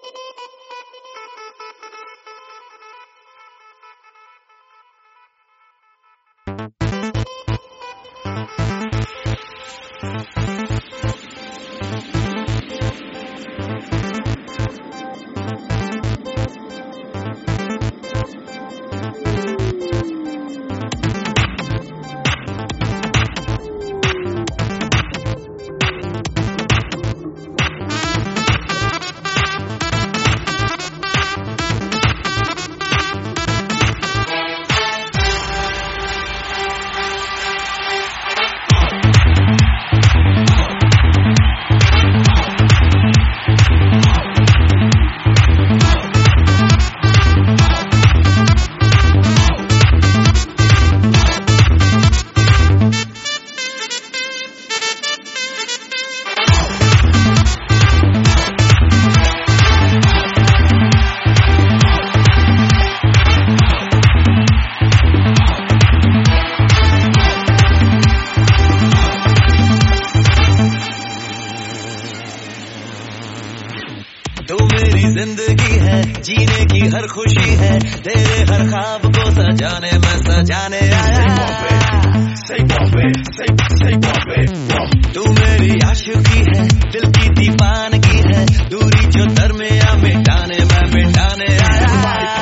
जिंदगी है, जीने की हर खुशी है, तेरे हर ख्वाब को सजाने मैं सजाने आया। तू मेरी आशिकी है, दिल की दीवानगी है, दूरी जो दरमियां मिटाने मैं मिटाने आया।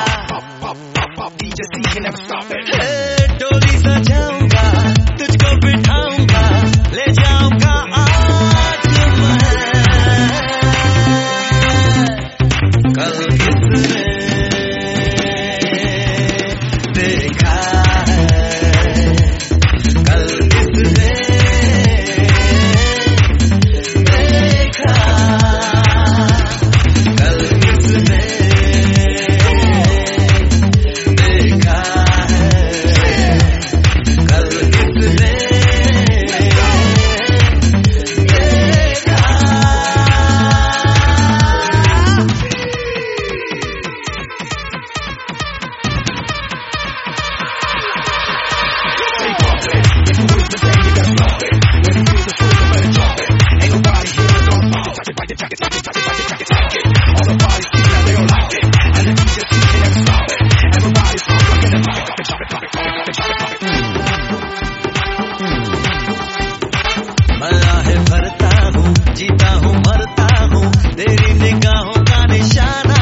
डोली सजाऊंगा, तुझको बिठाऊंगा, ले जाऊंगा आज मैं। कल किसने देखा है, कल किसने देखा, कल किसने देखा है, कल किसने भरता हूँ, जीता हूँ, मरता हूँ, तेरी निगाहों का निशाना